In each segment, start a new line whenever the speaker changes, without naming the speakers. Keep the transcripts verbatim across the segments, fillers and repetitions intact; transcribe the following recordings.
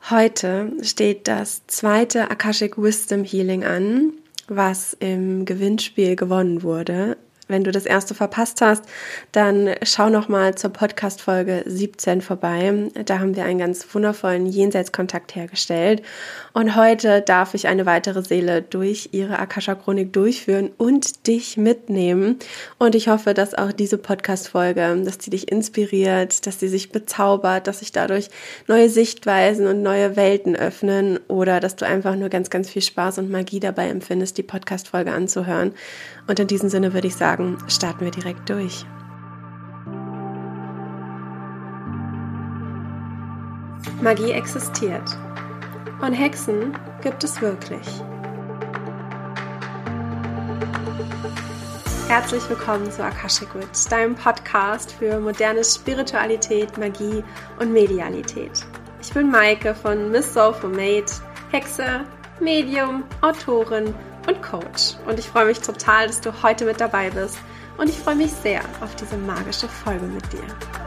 Heute steht das zweite Akashic Wisdom Healing an, was im Gewinnspiel gewonnen wurde. Wenn du das erste verpasst hast, dann schau noch mal zur Podcast-Folge siebzehn vorbei. Da haben wir einen ganz wundervollen Jenseitskontakt hergestellt. Und heute darf ich eine weitere Seele durch ihre Akasha-Chronik durchführen und dich mitnehmen. Und ich hoffe, dass auch diese Podcast-Folge, dass die dich inspiriert, dass sie sich bezaubert, dass sich dadurch neue Sichtweisen und neue Welten öffnen oder dass du einfach nur ganz, ganz viel Spaß und Magie dabei empfindest, die Podcast-Folge anzuhören. Und in diesem Sinne würde ich sagen, starten wir direkt durch. Magie existiert und Hexen gibt es wirklich. Herzlich willkommen zu Akashic Witch, deinem Podcast für moderne Spiritualität, Magie und Medialität. Ich bin Maike von Miss Soulful Mate, Hexe, Medium, Autorin und Coach. Und ich freue mich total, dass du heute mit dabei bist. Und ich freue mich sehr auf diese magische Folge mit dir.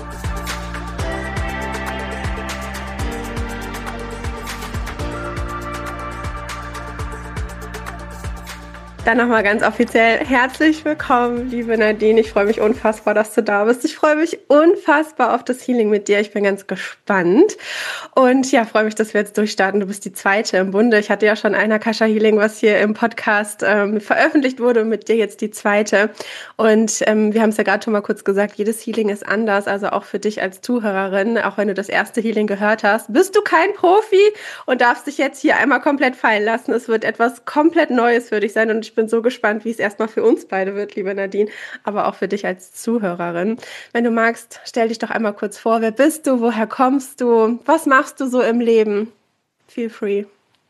Dann nochmal ganz offiziell herzlich willkommen, liebe Nadine. Ich freue mich unfassbar, dass du da bist. Ich freue mich unfassbar auf das Healing mit dir. Ich bin ganz gespannt und ja, freue mich, dass wir jetzt durchstarten. Du bist die zweite im Bunde. Ich hatte ja schon ein Akasha Healing, was hier im Podcast ähm, veröffentlicht wurde und mit dir jetzt die zweite. Und ähm, wir haben es ja gerade schon mal kurz gesagt, jedes Healing ist anders, also auch für dich als Zuhörerin, auch wenn du das erste Healing gehört hast, bist du kein Profi und darfst dich jetzt hier einmal komplett fallen lassen. Es wird etwas komplett Neues für dich sein und ich Ich bin so gespannt, wie es erstmal für uns beide wird, liebe Nadine, aber auch für dich als Zuhörerin. Wenn du magst, stell dich doch einmal kurz vor. Wer bist du? Woher kommst du? Was machst du so im Leben? Feel free.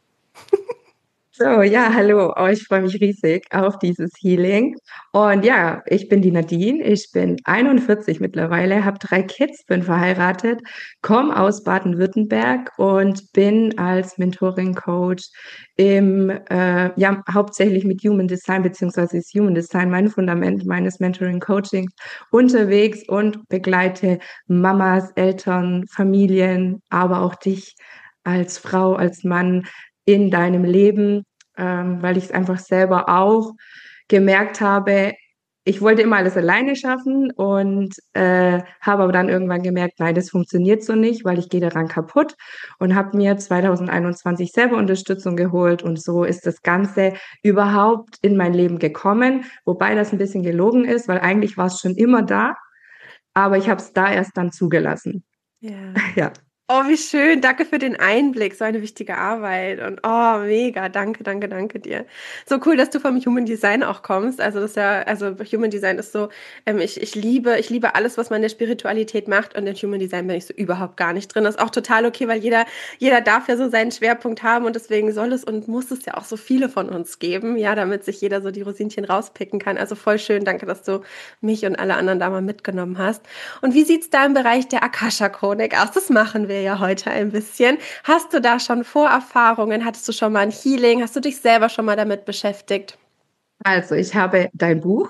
So, ja, hallo. Oh, ich freue mich riesig auf dieses Healing. Und ja, ich bin die Nadine. Ich bin einundvierzig mittlerweile, habe drei Kids, bin verheiratet, komme aus Baden-Württemberg und bin als Mentoring-Coach im, äh, ja, hauptsächlich mit Human Design, beziehungsweise ist Human Design mein Fundament meines Mentoring-Coachings unterwegs und begleite Mamas, Eltern, Familien, aber auch dich als Frau, als Mann in deinem Leben, ähm, weil ich es einfach selber auch gemerkt habe, ich wollte immer alles alleine schaffen und äh, habe aber dann irgendwann gemerkt, nein, das funktioniert so nicht, weil ich gehe daran kaputt und habe mir zwanzig einundzwanzig selber Unterstützung geholt und so ist das Ganze überhaupt in mein Leben gekommen, wobei das ein bisschen gelogen ist, weil eigentlich war es schon immer da, aber ich habe es da erst dann zugelassen.
Ja.
Ja.
Oh, wie schön. Danke für den Einblick. So eine wichtige Arbeit. Und oh, mega. Danke, danke, danke dir. So cool, dass du vom Human Design auch kommst. Also das ist ja, also Human Design ist so, ähm, ich, ich liebe, ich liebe alles, was man in der Spiritualität macht. Und in Human Design bin ich so überhaupt gar nicht drin. Das ist auch total okay, weil jeder, jeder darf ja so seinen Schwerpunkt haben. Und deswegen soll es und muss es ja auch so viele von uns geben. Ja, damit sich jeder so die Rosinchen rauspicken kann. Also voll schön. Danke, dass du mich und alle anderen da mal mitgenommen hast. Und wie sieht's da im Bereich der Akasha-Chronik aus? Das machen wir ja heute ein bisschen. Hast du da schon Vorerfahrungen? Hattest du schon mal ein Healing? Hast du dich selber schon mal damit beschäftigt?
Also, ich habe dein Buch,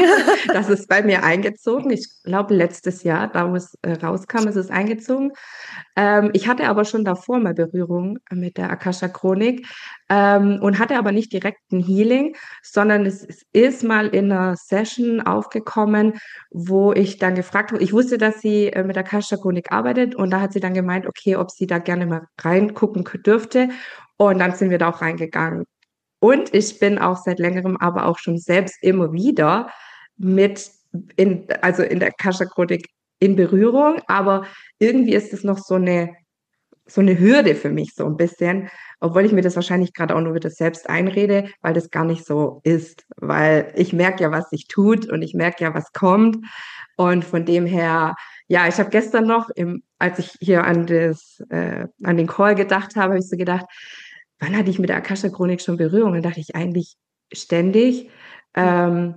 das ist bei mir eingezogen. Ich glaube, letztes Jahr, da wo es äh, rauskam, ist es eingezogen. Ähm, ich hatte aber schon davor mal Berührung mit der Akasha-Chronik ähm, und hatte aber nicht direkt ein Healing, sondern es, es ist mal in einer Session aufgekommen, wo ich dann gefragt habe, ich wusste, dass sie äh, mit der Akasha-Chronik arbeitet und da hat sie dann gemeint, okay, ob sie da gerne mal reingucken k- dürfte. Und dann sind wir da auch reingegangen. Und ich bin auch seit längerem aber auch schon selbst immer wieder mit in, also in der Akasha-Chronik in Berührung, aber irgendwie ist es noch so eine, so eine Hürde für mich so ein bisschen, obwohl ich mir das wahrscheinlich gerade auch nur wieder selbst einrede, weil das gar nicht so ist, weil ich merke ja, was sich tut und ich merke ja, was kommt und von dem her, ja, ich habe gestern noch, im, als ich hier an, das, äh, an den Call gedacht habe, habe ich so gedacht, wann hatte ich mit der Akasha-Chronik schon Berührung? Dann dachte ich eigentlich ständig. Ähm,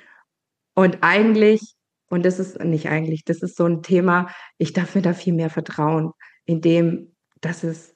und eigentlich, und das ist nicht eigentlich, das ist so ein Thema, ich darf mir da viel mehr vertrauen, indem, dass es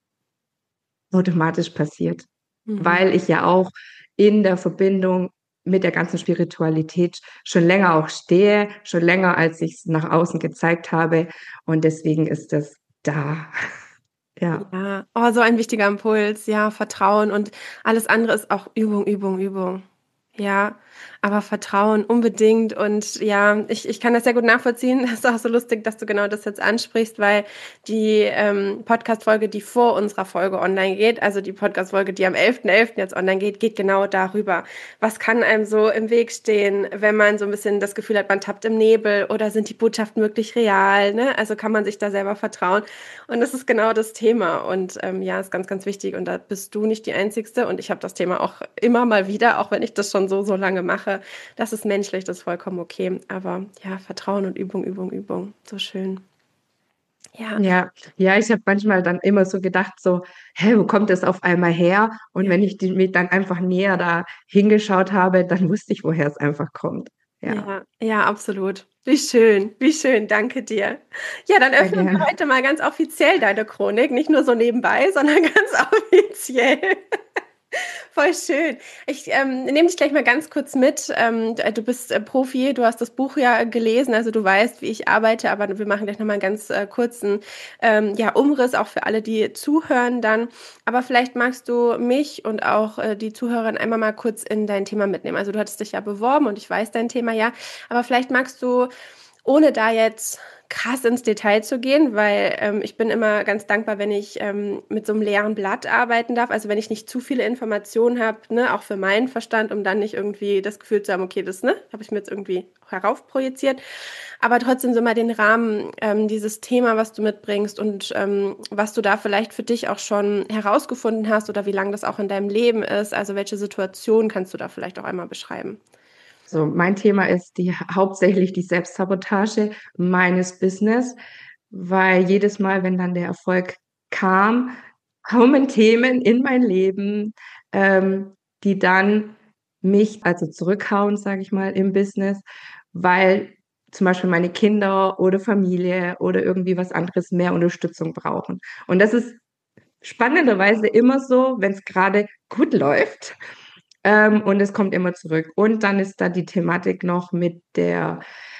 automatisch passiert.
Mhm.
Weil ich ja auch in der Verbindung mit der ganzen Spiritualität schon länger auch stehe, schon länger, als ich es nach außen gezeigt habe. Und deswegen ist das da. Ja.
Ja, oh, so ein wichtiger Impuls. Ja, Vertrauen und alles andere ist auch Übung, Übung, Übung. Ja, aber Vertrauen unbedingt und ja, ich, ich kann das sehr gut nachvollziehen. Das ist auch so lustig, dass du genau das jetzt ansprichst, weil die ähm, Podcast-Folge, die vor unserer Folge online geht, also die Podcast-Folge, die am elften elften jetzt online geht, geht genau darüber. Was kann einem so im Weg stehen, wenn man so ein bisschen das Gefühl hat, man tappt im Nebel oder sind die Botschaften wirklich real, ne? Also kann man sich da selber vertrauen. Und das ist genau das Thema. Und ähm, ja, ist ganz, ganz wichtig. Und da bist du nicht die Einzigste. Und ich habe das Thema auch immer mal wieder, auch wenn ich das schon so, so lange mache. Das ist menschlich, das ist vollkommen okay. Aber ja, Vertrauen und Übung, Übung, Übung. So schön. Ja,
Ja, ja, ich habe manchmal dann immer so gedacht, so, hä, wo kommt das auf einmal her? Und
ja,
wenn ich die, mich dann einfach näher da hingeschaut habe, dann wusste ich, woher es einfach kommt. Ja,
ja, ja, absolut. Wie schön, wie schön. Danke dir. Ja, dann
sehr
öffnen wir
gerne.
heute mal ganz offiziell deine Chronik. Nicht nur so nebenbei, sondern ganz offiziell. Voll schön. Ich ähm, nehme dich gleich mal ganz kurz mit. Ähm, du du bist äh, Profi, du hast das Buch ja gelesen, also du weißt, wie ich arbeite, aber wir machen gleich nochmal einen ganz äh, kurzen ähm, ja, Umriss, auch für alle, die zuhören dann. Aber vielleicht magst du mich und auch äh, die Zuhörer einmal mal kurz in dein Thema mitnehmen. Also du hattest dich ja beworben und ich weiß dein Thema ja, aber vielleicht magst du ohne da jetzt krass ins Detail zu gehen, weil ähm, ich bin immer ganz dankbar, wenn ich ähm, mit so einem leeren Blatt arbeiten darf. Also wenn ich nicht zu viele Informationen habe, ne, auch für meinen Verstand, um dann nicht irgendwie das Gefühl zu haben, okay, das ne, habe ich mir jetzt irgendwie heraufprojiziert. Aber trotzdem so mal den Rahmen, ähm, dieses Thema, was du mitbringst und ähm, was du da vielleicht für dich auch schon herausgefunden hast oder wie lange das auch in deinem Leben ist. Also welche Situation kannst du da vielleicht auch einmal beschreiben?
So, mein Thema ist die hauptsächlich die Selbstsabotage meines Business, weil jedes Mal, wenn dann der Erfolg kam, kommen Themen in mein Leben, ähm, die dann mich also zurückhauen, sage ich mal, im Business, weil zum Beispiel meine Kinder oder Familie oder irgendwie was anderes mehr Unterstützung brauchen. Und das ist spannenderweise immer so, wenn es gerade gut läuft. Ähm, und es kommt immer zurück. Und dann ist da die Thematik noch mit der,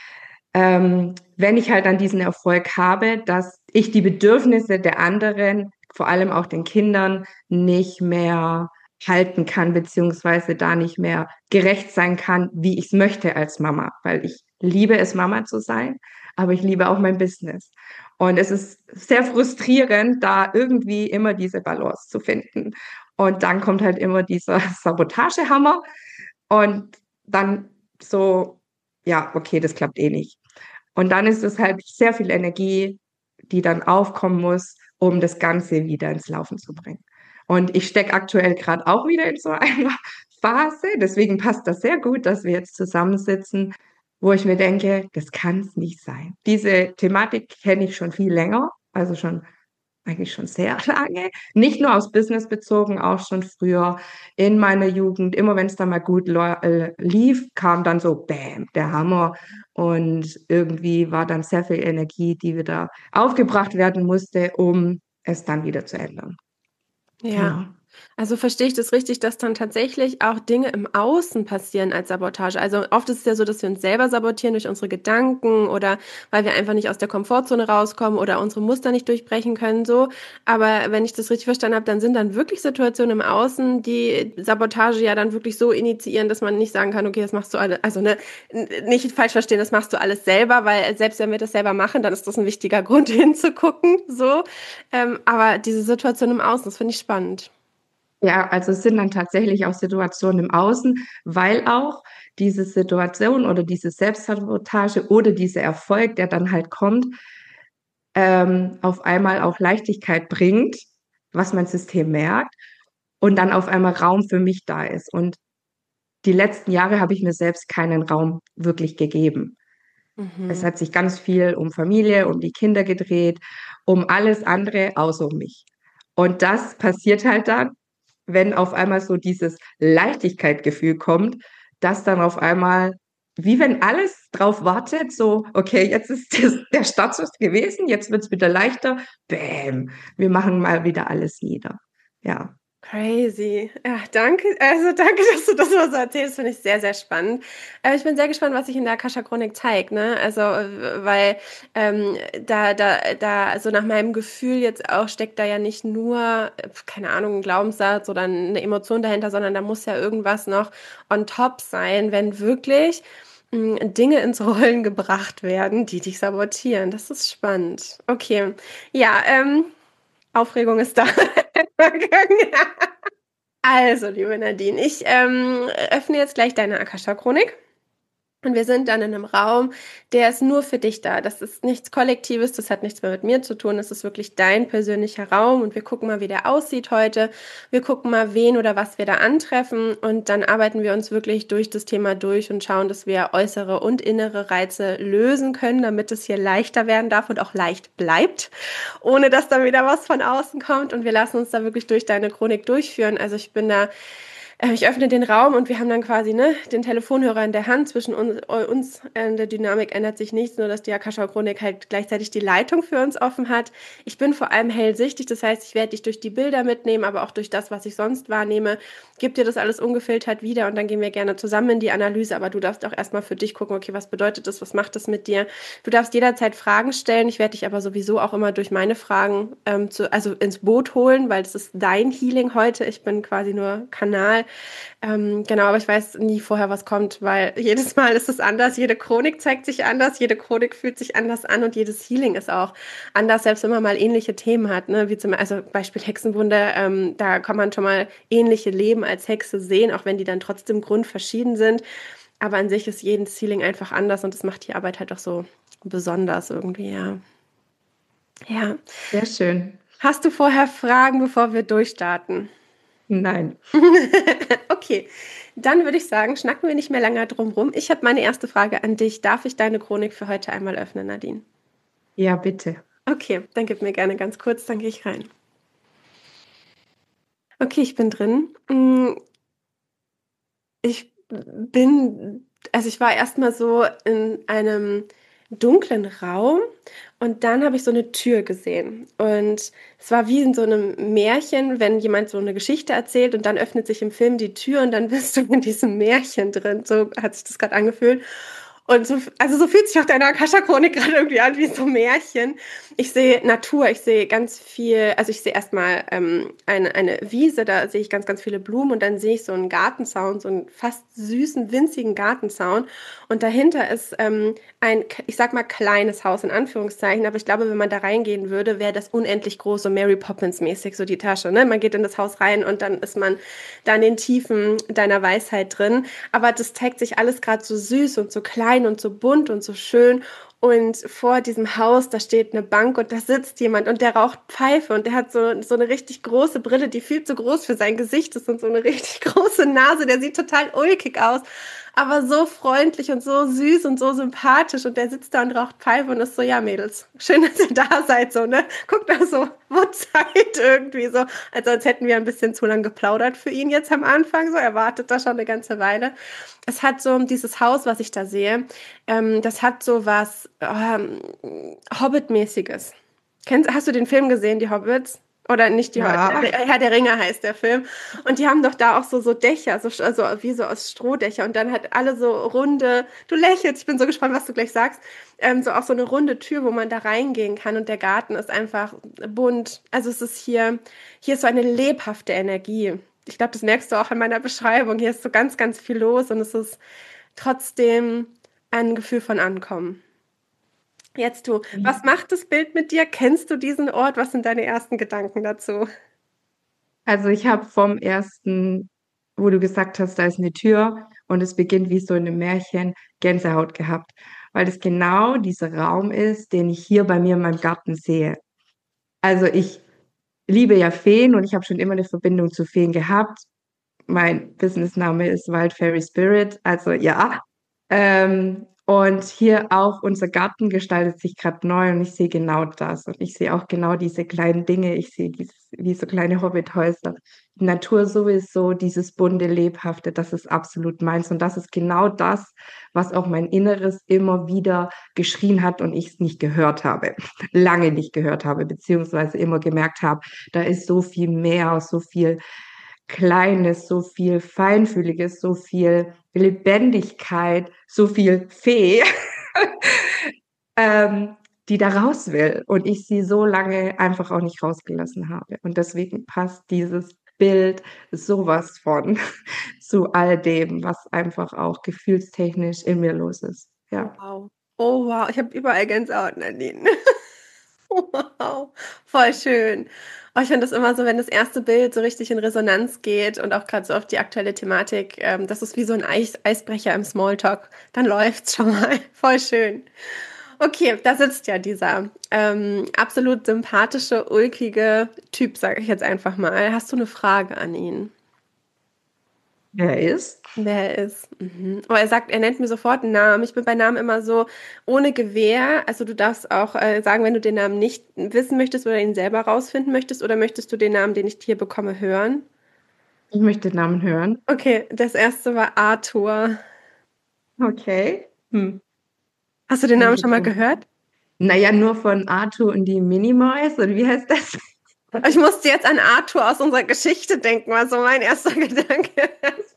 ähm, wenn ich halt dann diesen Erfolg habe, dass ich die Bedürfnisse der anderen, vor allem auch den Kindern, nicht mehr halten kann, beziehungsweise da nicht mehr gerecht sein kann, wie ich es möchte als Mama, weil ich liebe es, Mama zu sein, aber ich liebe auch mein Business. Und es ist sehr frustrierend, da irgendwie immer diese Balance zu finden. Und dann kommt halt immer dieser Sabotagehammer und dann so, ja, okay, das klappt eh nicht. Und dann ist es halt sehr viel Energie, die dann aufkommen muss, um das Ganze wieder ins Laufen zu bringen. Und ich stecke aktuell gerade auch wieder in so einer Phase, deswegen passt das sehr gut, dass wir jetzt zusammensitzen, wo ich mir denke, das kann es nicht sein. Diese Thematik kenne ich schon viel länger, also schon eigentlich schon sehr lange. Nicht nur aufs Business bezogen, auch schon früher in meiner Jugend. Immer wenn es dann mal gut äh, lief, kam dann so Bäm, der Hammer. Und irgendwie war dann sehr viel Energie, die wieder aufgebracht werden musste, um es dann wieder zu ändern.
Ja.
Genau.
Also verstehe ich das richtig, dass dann tatsächlich auch Dinge im Außen passieren als Sabotage. Also oft ist es ja so, dass wir uns selber sabotieren durch unsere Gedanken oder weil wir einfach nicht aus der Komfortzone rauskommen oder unsere Muster nicht durchbrechen können, so. Aber wenn ich das richtig verstanden habe, dann sind dann wirklich Situationen im Außen, die Sabotage ja dann wirklich so initiieren, dass man nicht sagen kann, okay, das machst du alles, also ne, n- nicht falsch verstehen, das machst du alles selber, weil selbst wenn wir das selber machen, dann ist das ein wichtiger Grund hinzugucken, so. Ähm, aber diese Situation im Außen, das finde ich spannend.
Ja, also es sind dann tatsächlich auch Situationen im Außen, weil auch diese Situation oder diese Selbstsabotage oder dieser Erfolg, der dann halt kommt, ähm, auf einmal auch Leichtigkeit bringt, was mein System merkt und dann auf einmal Raum für mich da ist. Und die letzten Jahre habe ich mir selbst keinen Raum wirklich gegeben. Es
Mhm.
hat sich ganz viel um Familie, um die Kinder gedreht, um alles andere außer um mich. Und das passiert halt dann, wenn auf einmal so dieses Leichtigkeitsgefühl kommt, dass dann auf einmal, wie wenn alles drauf wartet, so, okay, jetzt ist das, der Startschuss gewesen, jetzt wird's wieder leichter, bäm, wir machen mal wieder alles nieder. Ja.
Crazy. Ja, danke. Also danke, dass du das mal so erzählst. Finde ich sehr, sehr spannend. Äh, ich bin sehr gespannt, was sich in der Akasha-Chronik zeigt, ne? Also, äh, weil ähm, da, da, da, also nach meinem Gefühl jetzt auch steckt da ja nicht nur, äh, keine Ahnung, ein Glaubenssatz oder eine Emotion dahinter, sondern da muss ja irgendwas noch on top sein, wenn wirklich mh, Dinge ins Rollen gebracht werden, die dich sabotieren. Das ist spannend. Okay. Ja, ähm, Aufregung ist da. Also, liebe Nadine, ich ähm, öffne jetzt gleich deine Akasha-Chronik. Und wir sind dann in einem Raum, der ist nur für dich da. Das ist nichts Kollektives, das hat nichts mehr mit mir zu tun. Das ist wirklich dein persönlicher Raum. Und wir gucken mal, wie der aussieht heute. Wir gucken mal, wen oder was wir da antreffen. Und dann arbeiten wir uns wirklich durch das Thema durch und schauen, dass wir äußere und innere Reize lösen können, damit es hier leichter werden darf und auch leicht bleibt, ohne dass dann wieder was von außen kommt. Und wir lassen uns da wirklich durch deine Chronik durchführen. Also ich bin da äh, Ich öffne den Raum und wir haben dann quasi ne, den Telefonhörer in der Hand. Zwischen uns, uns äh, in der Dynamik ändert sich nichts, nur dass die Akasha-Chronik halt gleichzeitig die Leitung für uns offen hat. Ich bin vor allem hellsichtig, das heißt, ich werde dich durch die Bilder mitnehmen, aber auch durch das, was ich sonst wahrnehme. Gib dir das alles ungefiltert wieder und dann gehen wir gerne zusammen in die Analyse. Aber du darfst auch erstmal für dich gucken, okay, was bedeutet das, was macht das mit dir? Du darfst jederzeit Fragen stellen. Ich werde dich aber sowieso auch immer durch meine Fragen ähm, zu, also ins Boot holen, weil das ist dein Healing heute. Ich bin quasi nur Kanal. Ähm, genau, aber ich weiß nie vorher, was kommt, weil jedes Mal ist es anders. Jede Chronik zeigt sich anders, jede Chronik fühlt sich anders an und jedes Healing ist auch anders, selbst wenn man mal ähnliche Themen hat, ne? Wie zum also Beispiel Hexenwunde, ähm, da kann man schon mal ähnliche Leben als Hexe sehen, auch wenn die dann trotzdem grundverschieden sind. Aber an sich ist jedes Healing einfach anders und das macht die Arbeit halt auch so besonders irgendwie, ja. Ja.
Sehr schön.
Hast du vorher Fragen, bevor wir durchstarten?
Nein.
Okay, dann würde ich sagen, schnacken wir nicht mehr lange drum rum. Ich habe meine erste Frage an dich. Darf ich deine Chronik für heute einmal öffnen, Nadine?
Ja, bitte.
Okay, dann gib mir gerne ganz kurz, dann gehe ich rein. Okay, ich bin drin. Mm, Ich bin, also ich war erstmal so in einem dunklen Raum und dann habe ich so eine Tür gesehen. Und es war wie in so einem Märchen, wenn jemand so eine Geschichte erzählt und dann öffnet sich im Film die Tür und dann bist du in diesem Märchen drin. So hat sich das gerade angefühlt. Und so, also so fühlt sich auch deine Akasha-Chronik gerade irgendwie an wie so ein Märchen. Ich sehe Natur, ich sehe ganz viel, also ich sehe erstmal ähm, eine, eine Wiese, da sehe ich ganz, ganz viele Blumen und dann sehe ich so einen Gartenzaun, so einen fast süßen, winzigen Gartenzaun. Und dahinter ist ähm, ein, ich sag mal, kleines Haus in Anführungszeichen, aber ich glaube, wenn man da reingehen würde, wäre das unendlich groß, so Mary Poppins-mäßig, so die Tasche. Ne? Man geht in das Haus rein und dann ist man da in den Tiefen deiner Weisheit drin. Aber das zeigt sich alles gerade so süß und so klein und so bunt und so schön. Und vor diesem Haus, da steht eine Bank und da sitzt jemand und der raucht Pfeife und der hat so, so eine richtig große Brille, die viel zu groß für sein Gesicht ist und so eine richtig große Nase. Der sieht total ulkig aus, aber so freundlich und so süß und so sympathisch und der sitzt da und raucht Pfeife und ist so, ja Mädels, schön, dass ihr da seid, so, ne? Guckt da so, wo Zeit irgendwie so, also als hätten wir ein bisschen zu lang geplaudert für ihn jetzt am Anfang, so, er wartet da schon eine ganze Weile. Es hat so dieses Haus, was ich da sehe, ähm, das hat so was ähm, Hobbit-mäßiges. Kennst, hast du den Film gesehen, die Hobbits? Oder nicht die Hobbits,
Ja.
Herr der Ringe heißt der Film. Und die haben doch da auch so, so Dächer, so, also wie so aus Strohdächer. Und dann hat alle so runde, du lächelst, ich bin so gespannt, was du gleich sagst, ähm, so auch so eine runde Tür, wo man da reingehen kann. Und der Garten ist einfach bunt. Also es ist hier, hier ist so eine lebhafte Energie. Ich glaube, das merkst du auch an meiner Beschreibung. Hier ist so ganz, ganz viel los und es ist trotzdem ein Gefühl von Ankommen. Jetzt du, was macht das Bild mit dir? Kennst du diesen Ort? Was sind deine ersten Gedanken dazu?
Also ich habe vom ersten, wo du gesagt hast, da ist eine Tür und es beginnt wie so in einem Märchen, Gänsehaut gehabt, weil es genau dieser Raum ist, den ich hier bei mir in meinem Garten sehe. Also ich liebe ja Feen und ich habe schon immer eine Verbindung zu Feen gehabt. Mein Businessname ist Wild Fairy Spirit, also ja. Ähm, und hier auch unser Garten gestaltet sich gerade neu und ich sehe genau das. Und ich sehe auch genau diese kleinen Dinge. Ich sehe dieses, wie so kleine Hobbithäuser. Die Natur sowieso, dieses bunte, lebhafte, das ist absolut meins. Und das ist genau das, was auch mein Inneres immer wieder geschrien hat und ich es nicht gehört habe. Lange nicht gehört habe, beziehungsweise immer gemerkt habe, da ist so viel mehr, so viel. Kleines, so viel Feinfühliges, so viel Lebendigkeit, so viel Fee, ähm, die da raus will und ich sie so lange einfach auch nicht rausgelassen habe. Und deswegen passt dieses Bild sowas von zu all dem, was einfach auch gefühlstechnisch in mir los ist. Ja.
Wow. Oh wow, ich habe überall Gänsehaut, Nadine. Wow, voll schön. Oh, ich finde das immer so, wenn das erste Bild so richtig in Resonanz geht und auch gerade so auf die aktuelle Thematik, ähm, das ist wie so ein Eis Eisbrecher im Smalltalk. Dann läuft's schon mal. Voll schön. Okay, da sitzt ja dieser ähm, absolut sympathische, ulkige Typ, sage ich jetzt einfach mal. Hast du eine Frage an ihn?
Wer ist?
Wer er ist. Mhm. Aber er sagt, er nennt mir sofort einen Namen. Ich bin bei Namen immer so ohne Gewähr. Also du darfst auch äh, sagen, wenn du den Namen nicht wissen möchtest oder ihn selber rausfinden möchtest, oder möchtest du den Namen, den ich hier bekomme, hören?
Ich möchte den Namen hören.
Okay, das erste war Arthur.
Okay. Hm.
Hast du den
Kann
Namen
ich
schon
jetzt
mal
so.
gehört?
Naja, nur von Arthur und die Minimice, oder wie heißt das?
Ich musste jetzt an Arthur aus unserer Geschichte denken, war so mein erster Gedanke.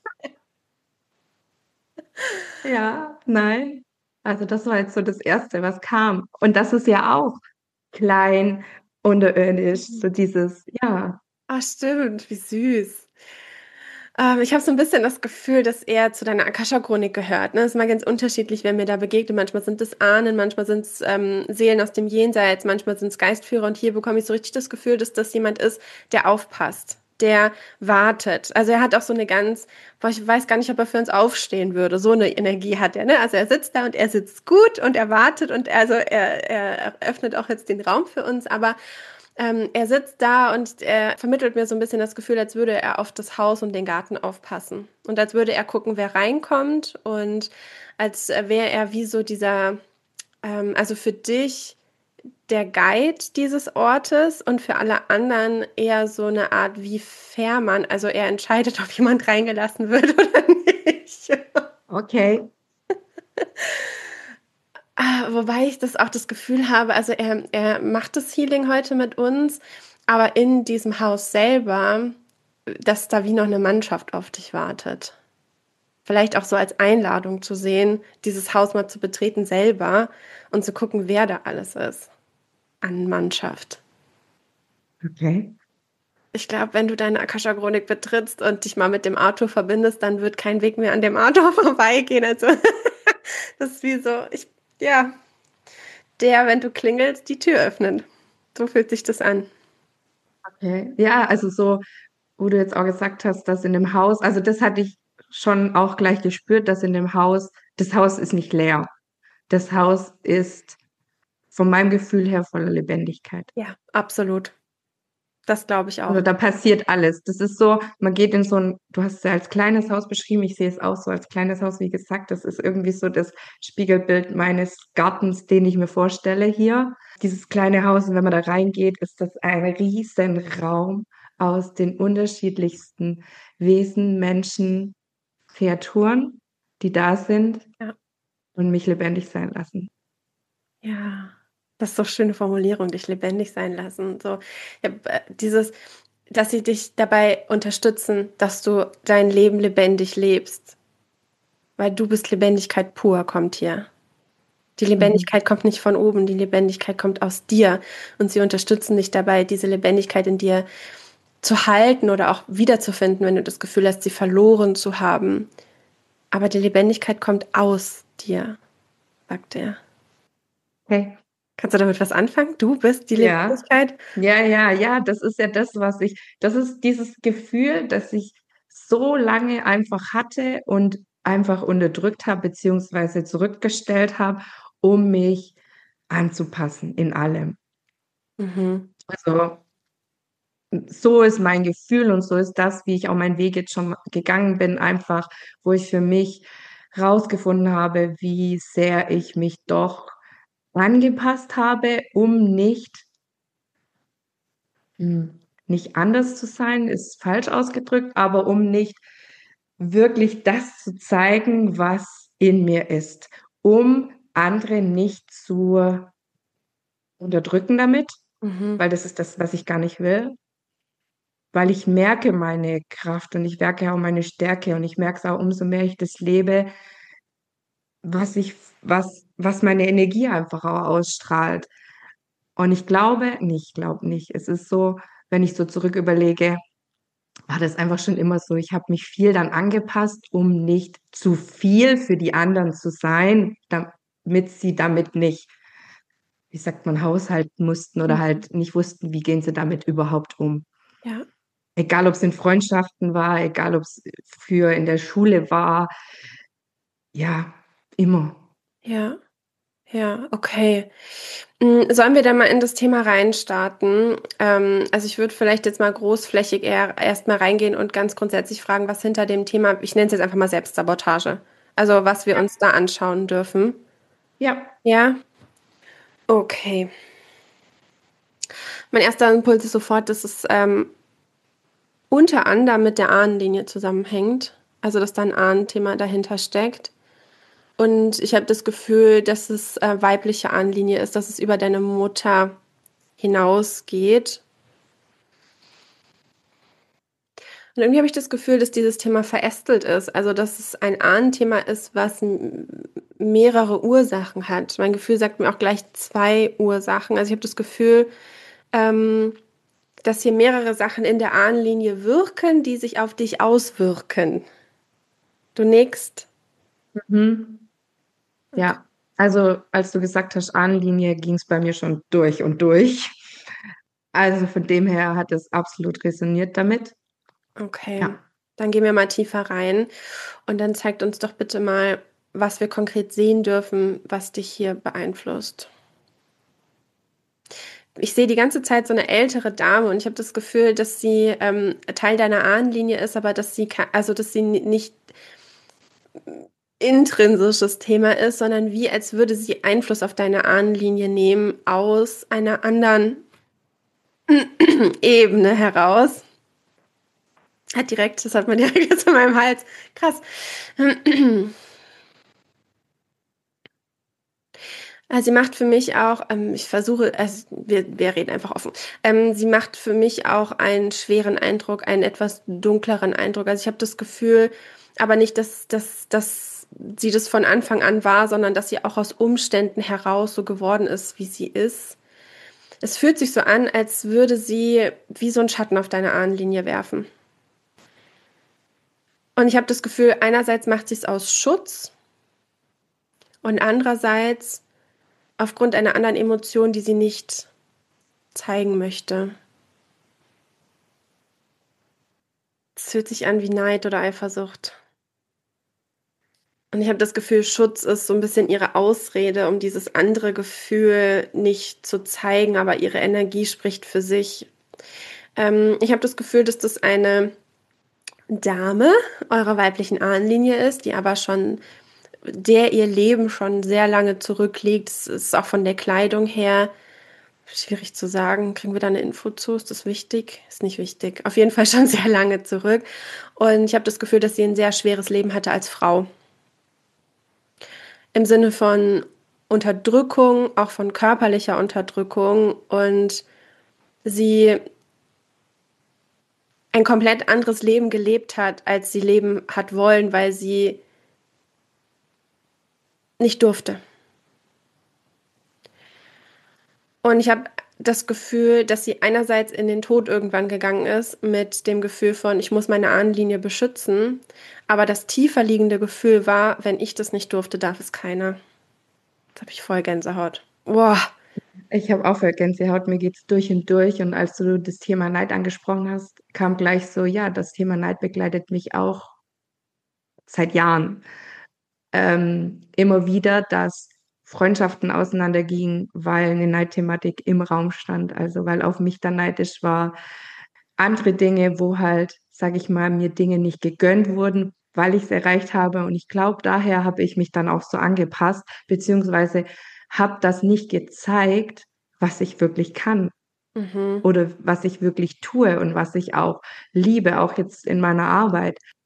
Ja, nein. Also das war jetzt so das Erste, was kam. Und das ist ja auch klein, unterirdisch, so dieses, ja,
Ah, stimmt, wie süß. Ähm, ich habe so ein bisschen das Gefühl, dass er zu deiner Akasha-Chronik gehört. Ne? Das ist mal ganz unterschiedlich, wer mir da begegnet. Manchmal sind es Ahnen, manchmal sind es ähm, Seelen aus dem Jenseits, manchmal sind es Geistführer. Und hier bekomme ich so richtig das Gefühl, dass das jemand ist, der aufpasst, der wartet. Also er hat auch so eine ganz, boah, ich weiß gar nicht, ob er für uns aufstehen würde. So eine Energie hat er. Ne? Also er sitzt da und er sitzt gut und er wartet und also er, er öffnet auch jetzt den Raum für uns, aber ähm, er sitzt da und er vermittelt mir so ein bisschen das Gefühl, als würde er auf das Haus und den Garten aufpassen. Und als würde er gucken, wer reinkommt und als äh, wäre er wie so dieser, ähm, also für dich der Guide dieses Ortes und für alle anderen eher so eine Art wie Fährmann. Also er entscheidet, ob jemand reingelassen wird oder nicht.
okay.
Ah, wobei ich das auch das Gefühl habe, also er, er macht das Healing heute mit uns, aber in diesem Haus selber, dass da wie noch eine Mannschaft auf dich wartet. Vielleicht auch so als Einladung zu sehen, dieses Haus mal zu betreten selber und zu gucken, wer da alles ist an Mannschaft.
Okay.
Ich glaube, wenn du deine Akasha-Chronik betrittst und dich mal mit dem Arthur verbindest, dann wird kein Weg mehr an dem Arthur vorbeigehen. Also das ist wie so, ich, ja, der, wenn du klingelst, die Tür öffnet. So fühlt sich das an.
Okay. Ja, also so, wo du jetzt auch gesagt hast, dass in dem Haus, also das hatte ich schon auch gleich gespürt, dass in dem Haus, das Haus ist nicht leer. Das Haus ist von meinem Gefühl her voller Lebendigkeit.
Ja, absolut. Das glaube ich
Also
auch.
da passiert alles. Das ist so, man geht in so ein, du hast es ja als kleines Haus beschrieben, ich sehe es auch so als kleines Haus, wie gesagt, das ist irgendwie so das Spiegelbild meines Gartens, den ich mir vorstelle hier. Dieses kleine Haus, und wenn man da reingeht, ist das ein riesen Raum aus den unterschiedlichsten Wesen, Menschen, Kreaturen, die da sind
Ja,
und mich lebendig sein lassen.
ja. Das ist so eine schöne Formulierung, dich lebendig sein lassen. So, ja, äh, dieses, dass sie dich dabei unterstützen, dass du dein Leben lebendig lebst. Weil du bist Lebendigkeit pur, kommt hier. Die
Mhm.
Lebendigkeit kommt nicht von oben, die Lebendigkeit kommt aus dir. Und sie unterstützen dich dabei, diese Lebendigkeit in dir zu halten oder auch wiederzufinden, wenn du das Gefühl hast, sie verloren zu haben. Aber die Lebendigkeit kommt aus dir, sagt er.
Okay.
Kannst du damit was anfangen? Du bist die
Ja.
Lebendigkeit?
Ja, ja, ja, das ist ja das, was ich, das ist dieses Gefühl, das ich so lange einfach hatte und einfach unterdrückt habe, beziehungsweise zurückgestellt habe, um mich anzupassen in allem.
Mhm.
Also so ist mein Gefühl und so ist das, wie ich auch meinen Weg jetzt schon gegangen bin, einfach, wo ich für mich rausgefunden habe, wie sehr ich mich doch angepasst habe, um nicht Hm, nicht anders zu sein, ist falsch ausgedrückt, aber um nicht wirklich das zu zeigen, was in mir ist, um andere nicht zu unterdrücken damit,
Mhm.
weil das ist das, was ich gar nicht will. weil ich merke meine Kraft und ich merke auch meine Stärke und ich merke es auch, umso mehr ich das lebe, was ich, was, was meine Energie einfach auch ausstrahlt. Und ich glaube, nicht, ich glaube nicht. Es ist so, wenn ich so zurück überlege, war das einfach schon immer so. Ich habe mich viel dann angepasst, um nicht zu viel für die anderen zu sein, damit sie damit nicht, wie sagt man, haushalten mussten oder
Mhm.
halt nicht wussten, wie gehen sie damit überhaupt um.
Ja,
Egal, ob es in Freundschaften war, egal, ob es für in der Schule war, ja, immer.
ja, ja, okay. Mm, Sollen wir da mal in das Thema reinstarten? Ähm, also ich würde vielleicht jetzt mal großflächig eher erstmal reingehen und ganz grundsätzlich fragen, was hinter dem Thema, ich nenne es jetzt einfach mal Selbstsabotage, also was wir
Ja.
uns da anschauen dürfen.
Ja.
Ja, okay. Mein erster Impuls ist sofort, dass es ähm, unter anderem mit der Ahnenlinie zusammenhängt, also dass da ein Ahnenthema dahinter steckt. Und ich habe das Gefühl, dass es äh, weibliche Ahnenlinie ist, dass es über deine Mutter hinausgeht. Und irgendwie habe ich das Gefühl, dass dieses Thema verästelt ist. Also, dass es ein Ahnenthema ist, was m- mehrere Ursachen hat. Mein Gefühl sagt mir auch gleich zwei Ursachen. Also, ich habe das Gefühl, ähm, dass hier mehrere Sachen in der Ahnenlinie wirken, die sich auf dich auswirken. Du nickst.
Mhm.
Okay.
Ja. Also, als du gesagt hast, Ahnenlinie, ging es bei mir schon durch und durch. Also von dem her hat es absolut resoniert damit.
Okay.
Ja.
Dann gehen wir mal tiefer rein. Und dann zeigt uns doch bitte mal, was wir konkret sehen dürfen, was dich hier beeinflusst. Ich sehe die ganze Zeit so eine ältere Dame und ich habe das Gefühl, dass sie ähm, Teil deiner Ahnenlinie ist, aber dass sie, also dass sie nicht intrinsisches Thema ist, sondern wie als würde sie Einfluss auf deine Ahnenlinie nehmen aus einer anderen Ebene heraus. Hat direkt, das hat man direkt jetzt in meinem Hals. Krass. Also sie macht für mich auch, ähm, ich versuche, also wir, wir reden einfach offen. Ähm, sie macht für mich auch einen schweren Eindruck, einen etwas dunkleren Eindruck. Also ich habe das Gefühl, aber nicht, dass, dass, dass sie das von Anfang an war, sondern dass sie auch aus Umständen heraus so geworden ist, wie sie ist. Es fühlt sich so an, als würde sie wie so einen Schatten auf deine Ahnenlinie werfen. Und ich habe das Gefühl, einerseits macht sie es aus Schutz und andererseits aufgrund einer anderen Emotion, die sie nicht zeigen möchte. Es fühlt sich an wie Neid oder Eifersucht. Und ich habe das Gefühl, Schutz ist so ein bisschen ihre Ausrede, um dieses andere Gefühl nicht zu zeigen, aber ihre Energie spricht für sich. Ähm, ich habe das Gefühl, dass das eine Dame eurer weiblichen Ahnenlinie ist, die aber schon, der ihr Leben schon sehr lange zurückliegt. Es ist auch von der Kleidung her schwierig zu sagen. Kriegen wir da eine Info zu? Ist das wichtig? Ist nicht wichtig. Auf jeden Fall schon sehr lange zurück. Und ich habe das Gefühl, dass sie ein sehr schweres Leben hatte als Frau. Im Sinne von Unterdrückung, auch von körperlicher Unterdrückung. Und sie ein komplett anderes Leben gelebt hat, als sie leben hat wollen, weil sie nicht durfte. Und ich habe das Gefühl, dass sie einerseits in den Tod irgendwann gegangen ist mit dem Gefühl von, ich muss meine Ahnenlinie beschützen, aber das tiefer liegende Gefühl war, wenn ich das nicht durfte, darf es keiner. Jetzt habe ich voll Gänsehaut. Boah.
Ich habe auch für Gänsehaut, mir geht's durch und durch. Und als du das Thema Neid angesprochen hast, kam gleich so, ja, das Thema Neid begleitet mich auch seit Jahren. Ähm, immer wieder, dass Freundschaften auseinandergingen, weil eine Neidthematik im Raum stand. Also weil auf mich dann neidisch war. Andere Dinge, wo halt, sage ich mal, mir Dinge nicht gegönnt wurden, weil ich es erreicht habe. Und ich glaube, daher habe ich mich dann auch so angepasst, beziehungsweise habe das nicht gezeigt, was ich wirklich kann
Mhm.
oder was ich wirklich tue und was ich auch liebe, auch jetzt in meiner Arbeit.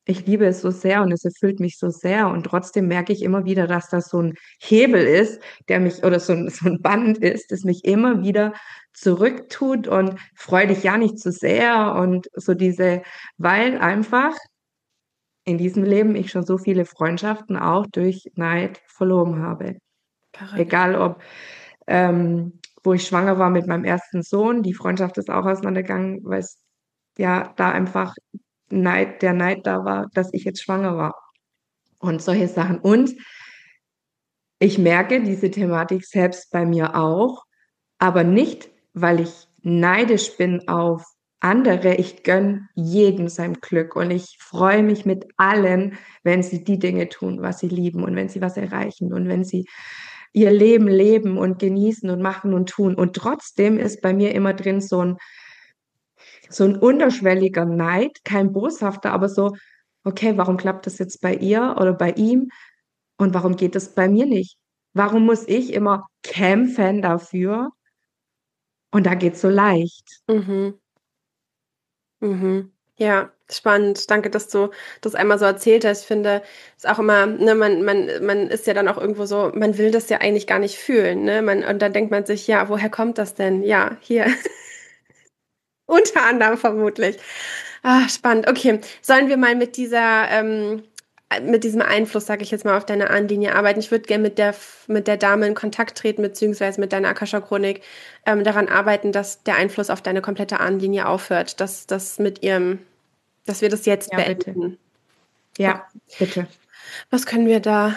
ich liebe es so sehr und es erfüllt mich so sehr und trotzdem merke ich immer wieder, dass das so ein Hebel ist, der mich oder so ein, so ein Band ist, das mich immer wieder zurücktut und freu dich ja nicht zu sehr und so diese, weil einfach in diesem Leben ich schon so viele Freundschaften auch durch Neid verloren habe.
Verrückt.
Egal ob, ähm, wo ich schwanger war mit meinem ersten Sohn, die Freundschaft ist auch auseinandergegangen, weil es ja da einfach Neid, der Neid da war, dass ich jetzt schwanger war und solche Sachen. Und ich merke diese Thematik selbst bei mir auch, aber nicht, weil ich neidisch bin auf andere. Ich gönne jedem sein Glück und ich freue mich mit allen, wenn sie die Dinge tun, was sie lieben und wenn sie was erreichen und wenn sie ihr Leben leben und genießen und machen und tun. Und trotzdem ist bei mir immer drin so ein, so ein unterschwelliger Neid, kein boshafter, aber so, okay, warum klappt das jetzt bei ihr oder bei ihm? Und warum geht das bei mir nicht? Warum muss ich immer kämpfen dafür? Und da geht's so leicht.
Mhm. Mhm. Ja, spannend. Danke, dass du das einmal so erzählt hast. Ich finde, es ist auch immer, ne, man, man, man ist ja dann auch irgendwo so, man will das ja eigentlich gar nicht fühlen, ne? Man, und dann denkt man sich, ja, woher kommt das denn? Ja, hier. Unter anderem vermutlich. Ah, spannend. Okay, sollen wir mal mit dieser, ähm, mit diesem Einfluss, sage ich jetzt mal, auf deine Ahnenlinie arbeiten? Ich würde gerne mit der, mit der Dame in Kontakt treten, beziehungsweise mit deiner Akasha-Chronik, ähm, daran arbeiten, dass der Einfluss auf deine komplette Ahnenlinie aufhört, dass das mit ihrem, dass wir das jetzt
Ja, bitte.
beenden. Okay.
Ja, bitte.
Was können wir da?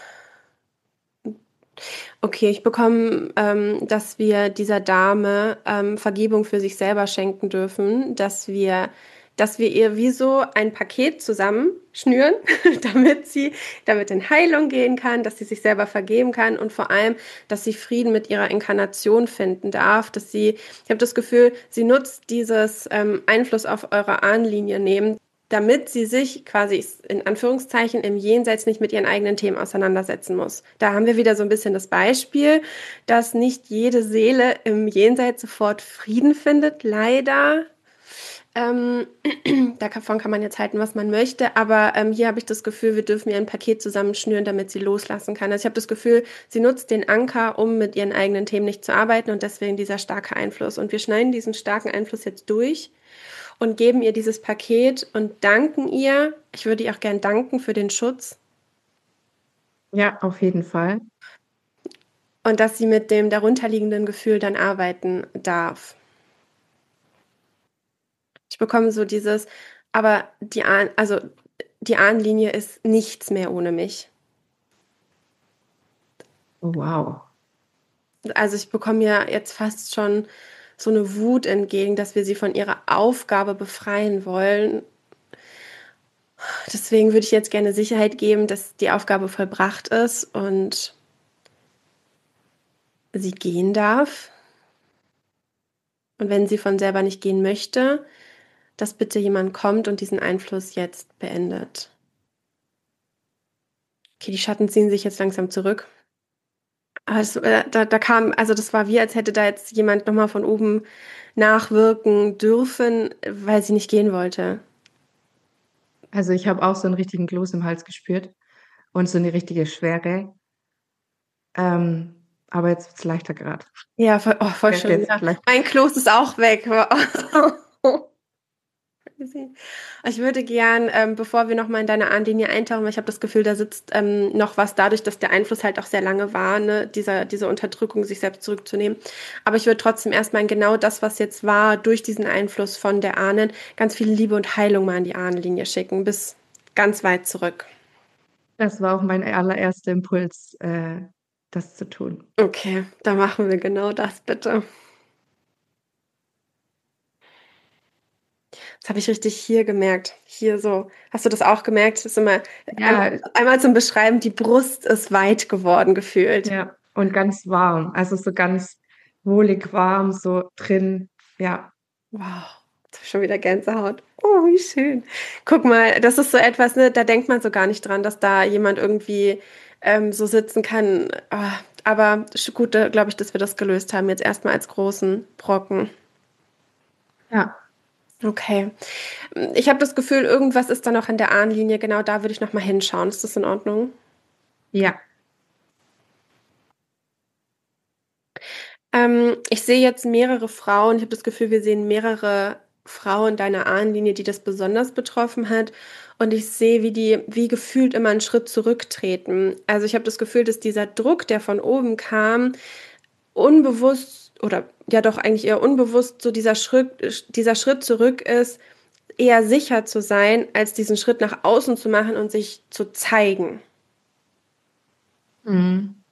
Okay, ich bekomme, ähm, dass wir dieser Dame ähm, Vergebung für sich selber schenken dürfen, dass wir, dass wir ihr wie so ein Paket zusammenschnüren, damit sie damit in Heilung gehen kann, dass sie sich selber vergeben kann und vor allem, dass sie Frieden mit ihrer Inkarnation finden darf, dass sie, ich habe das Gefühl, sie nutzt dieses ähm, Einfluss auf eure Ahnenlinie nehmen, damit sie sich quasi in Anführungszeichen im Jenseits nicht mit ihren eigenen Themen auseinandersetzen muss. Da haben wir wieder so ein bisschen das Beispiel, dass nicht jede Seele im Jenseits sofort Frieden findet, leider. Ähm, davon kann man jetzt halten, was man möchte, aber ähm, hier habe ich das Gefühl, wir dürfen ihr ein Paket zusammenschnüren, damit sie loslassen kann. Also ich habe das Gefühl, sie nutzt den Anker, um mit ihren eigenen Themen nicht zu arbeiten und deswegen dieser starke Einfluss. Und wir schneiden diesen starken Einfluss jetzt durch und geben ihr dieses Paket und danken ihr. Ich würde ihr auch gern danken für den Schutz
Ja, auf jeden Fall.
und dass sie mit dem darunterliegenden Gefühl dann arbeiten darf. Ich bekomme so dieses, aber die Ahn, also die Ahnenlinie ist nichts mehr ohne mich.
Oh, wow.
Also ich bekomme ja jetzt fast schon so eine Wut entgegen, dass wir sie von ihrer Aufgabe befreien wollen. Deswegen würde ich jetzt gerne Sicherheit geben, dass die Aufgabe vollbracht ist und sie gehen darf. Und wenn sie von selber nicht gehen möchte, dass bitte jemand kommt und diesen Einfluss jetzt beendet. Okay, die Schatten ziehen sich jetzt langsam zurück. Also, äh, da, da kam, also das war wie, als hätte da jetzt jemand nochmal von oben nachwirken dürfen, weil sie nicht gehen wollte.
Also ich habe auch so einen richtigen Kloß im Hals gespürt und so eine richtige Schwere. Ähm, aber jetzt wird's leichter gerade.
Ja, voll, oh, voll
Merkt
schön.
jetzt
Ja.
vielleicht.
Mein Kloß ist auch weg. Ich würde gern, ähm, bevor wir nochmal in deine Ahnenlinie eintauchen, weil ich habe das Gefühl, da sitzt ähm, noch was dadurch, dass der Einfluss halt auch sehr lange war, ne, dieser, diese Unterdrückung, sich selbst zurückzunehmen. Aber ich würde trotzdem erstmal in genau das, was jetzt war, durch diesen Einfluss von der Ahnen, ganz viel Liebe und Heilung mal in die Ahnenlinie schicken, bis ganz weit zurück.
Das war auch mein allererster Impuls, äh, das zu tun.
Okay, dann machen wir genau das bitte. Das habe ich richtig hier gemerkt. Hier so. Hast du das auch gemerkt? Das ist immer einmal,
Ja,
einmal zum Beschreiben, die Brust ist weit geworden gefühlt.
ja. Und ganz warm. Also so ganz wohlig warm, so drin. Ja.
Wow, jetzt habe ich schon wieder Gänsehaut. Oh, wie schön. Guck mal, das ist so etwas, ne, da denkt man so gar nicht dran, dass da jemand irgendwie ähm, so sitzen kann. Ah, aber sch- gut, glaube ich, dass wir das gelöst haben. Jetzt erstmal als großen Brocken.
Ja.
Okay. Ich habe das Gefühl, irgendwas ist da noch in der Ahnenlinie. Genau da würde ich noch mal hinschauen. Ist das in Ordnung?
Ja.
Ähm, ich sehe jetzt mehrere Frauen. Ich habe das Gefühl, wir sehen mehrere Frauen deiner Ahnenlinie, die das besonders betroffen hat. Und ich sehe, wie die, wie gefühlt immer einen Schritt zurücktreten. Also ich habe das Gefühl, dass dieser Druck, der von oben kam, unbewusst oder ja doch eigentlich eher unbewusst so dieser Schritt, dieser Schritt zurück ist, eher sicher zu sein, als diesen Schritt nach außen zu machen und sich zu zeigen.
Mhm.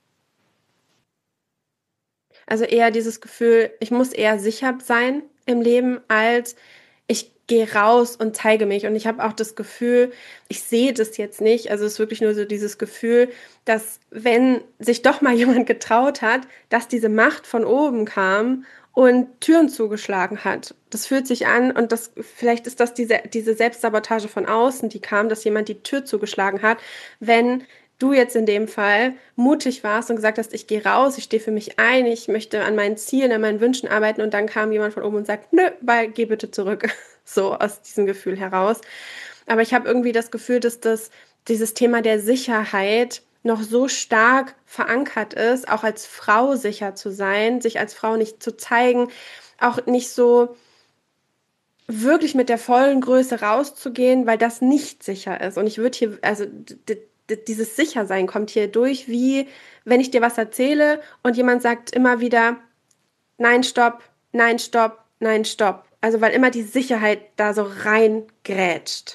Also eher dieses Gefühl, ich muss eher sicher sein im Leben, als ich gehe raus und zeige mich. Und ich habe auch das Gefühl, ich sehe das jetzt nicht. Also es ist wirklich nur so dieses Gefühl, dass wenn sich doch mal jemand getraut hat, dass diese Macht von oben kam und Türen zugeschlagen hat. Das fühlt sich an und das vielleicht ist das diese, diese Selbstsabotage von außen, die kam, dass jemand die Tür zugeschlagen hat, wenn du jetzt in dem Fall mutig warst und gesagt hast, ich gehe raus, ich stehe für mich ein, ich möchte an meinen Zielen, an meinen Wünschen arbeiten und dann kam jemand von oben und sagt, nö, weil, geh bitte zurück. So aus diesem Gefühl heraus. Aber ich habe irgendwie das Gefühl, dass das dieses Thema der Sicherheit noch so stark verankert ist, auch als Frau sicher zu sein, sich als Frau nicht zu zeigen, auch nicht so wirklich mit der vollen Größe rauszugehen, weil das nicht sicher ist. Und ich würde hier, also dieses Sichersein kommt hier durch, wie wenn ich dir was erzähle und jemand sagt immer wieder, nein, stopp, nein, stopp, nein, stopp. Also weil immer die Sicherheit da so reingrätscht.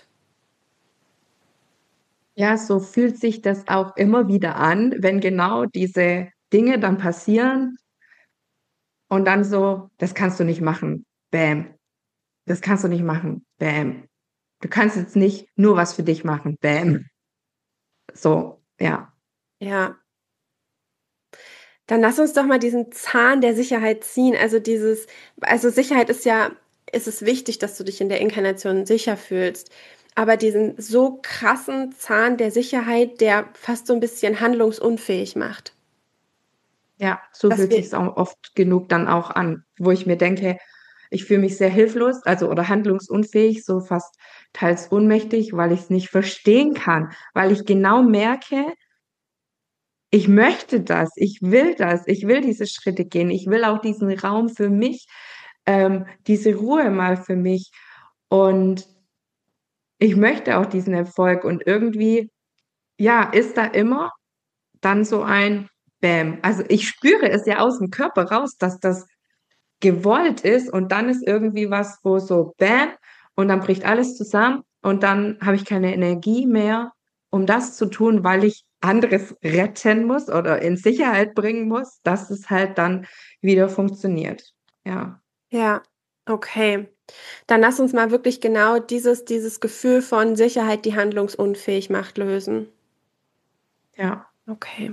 Ja, so fühlt sich das auch immer wieder an, wenn genau diese Dinge dann passieren und dann so, das kannst du nicht machen. Bäm. Das kannst du nicht machen. Bäm. Du kannst jetzt nicht nur was für dich machen. Bäm. So, ja.
Ja, dann lass uns doch mal diesen Zahn der Sicherheit ziehen. Also dieses, also Sicherheit ist ja, ist es wichtig, dass du dich in der Inkarnation sicher fühlst. Aber diesen so krassen Zahn der Sicherheit, der fast so ein bisschen handlungsunfähig macht.
Ja, so
Dass
fühlt
wir,
sich's auch oft genug dann auch an, wo ich mir denke, ich fühle mich sehr hilflos, also oder handlungsunfähig, so fast teils ohnmächtig, weil ich es nicht verstehen kann, weil ich genau merke, ich möchte das, ich will das, ich will diese Schritte gehen, ich will auch diesen Raum für mich, ähm, diese Ruhe mal für mich und ich möchte auch diesen Erfolg und irgendwie, ja, ist da immer dann so ein Bäm. Also ich spüre es ja aus dem Körper raus, dass das gewollt ist und dann ist irgendwie was, wo so Bäm und dann bricht alles zusammen und dann habe ich keine Energie mehr, um das zu tun, weil ich anderes retten muss oder in Sicherheit bringen muss, dass es halt dann wieder funktioniert. Ja,
ja, okay. Dann lass uns mal wirklich genau dieses, dieses Gefühl von Sicherheit, die handlungsunfähig macht, lösen.
ja,
Okay.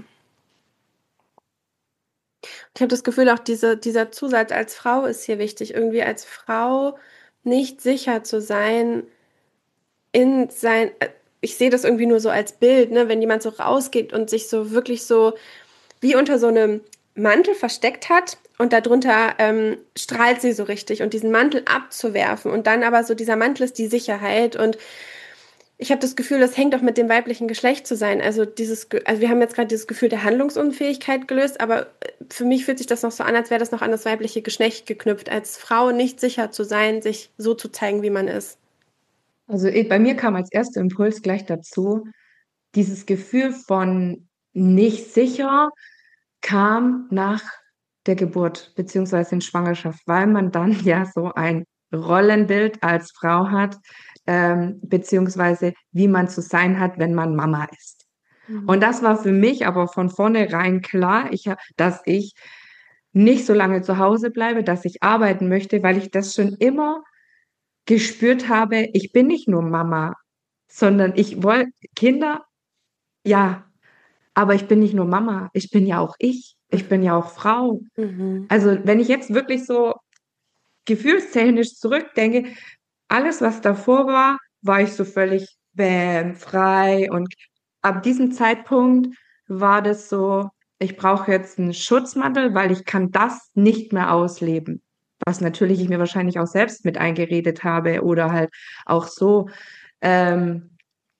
Ich habe das Gefühl, auch diese, dieser Zusatz als Frau ist hier wichtig. Irgendwie als Frau nicht sicher zu sein in sein. äh, Ich sehe das irgendwie nur so als Bild, ne? Wenn jemand so rausgeht und sich so wirklich so wie unter so einem Mantel versteckt hat und darunter ähm, strahlt sie so richtig und diesen Mantel abzuwerfen und dann aber so dieser Mantel ist die Sicherheit und ich habe das Gefühl, das hängt auch mit dem weiblichen Geschlecht zu sein. Also dieses, also wir haben jetzt gerade dieses Gefühl der Handlungsunfähigkeit gelöst, aber für mich fühlt sich das noch so an, als wäre das noch an das weibliche Geschlecht geknüpft, als Frau nicht sicher zu sein, sich so zu zeigen, wie man ist.
also eh, bei mir kam als erster Impuls gleich dazu, dieses Gefühl von nicht sicher kam nach der Geburt beziehungsweise in Schwangerschaft, weil man dann ja so ein Rollenbild als Frau hat, ähm, beziehungsweise wie man zu sein hat, wenn man Mama ist. Und
Mhm.
das war für mich aber von vornherein klar, ich, ha- dass ich nicht so lange zu Hause bleibe, dass ich arbeiten möchte, weil ich das schon immer gespürt habe, ich bin nicht nur Mama, sondern ich wollte Kinder, ja, aber ich bin nicht nur Mama, ich bin ja auch ich, ich bin ja auch Frau.
Mhm.
Also wenn ich jetzt wirklich so gefühlstechnisch zurückdenke, alles, was davor war, war ich so völlig bäm, frei und ab diesem Zeitpunkt war das so, ich brauche jetzt einen Schutzmantel, weil ich kann das nicht mehr ausleben, was natürlich ich mir wahrscheinlich auch selbst mit eingeredet habe oder halt auch so. Ähm,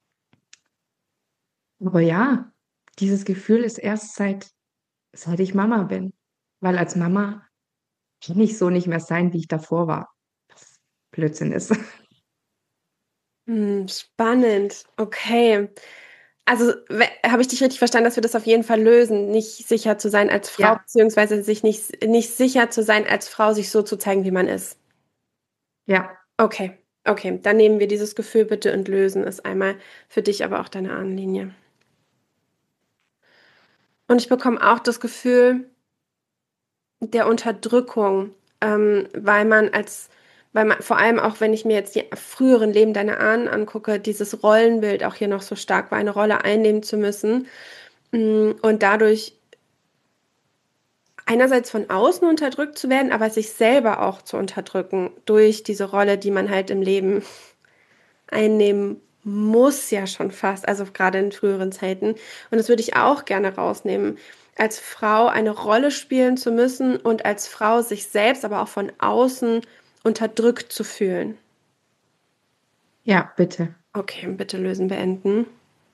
aber ja, dieses Gefühl ist erst seit, seit ich Mama bin. Weil als Mama kann ich so nicht mehr sein, wie ich davor war. Was Blödsinn ist.
Hm, spannend. Okay. Also we- habe ich dich richtig verstanden, dass wir das auf jeden Fall lösen, nicht sicher zu sein als Frau,
Ja,
beziehungsweise sich nicht, nicht sicher zu sein als Frau, sich so zu zeigen, wie man ist.
ja,
Okay, okay. Dann nehmen wir dieses Gefühl bitte und lösen es einmal für dich, aber auch deine Ahnenlinie. Und ich bekomme auch das Gefühl der Unterdrückung, ähm, weil man als, weil man, vor allem auch wenn ich mir jetzt die früheren Leben deiner Ahnen angucke, dieses Rollenbild auch hier noch so stark war, eine Rolle einnehmen zu müssen, mm, und dadurch einerseits von außen unterdrückt zu werden, aber sich selber auch zu unterdrücken durch diese Rolle, die man halt im Leben einnehmen muss, ja schon fast, also gerade in früheren Zeiten. Und das würde ich auch gerne rausnehmen, als Frau eine Rolle spielen zu müssen und als Frau sich selbst, aber auch von außen unterdrückt zu fühlen.
ja, bitte.
Okay, bitte lösen, beenden.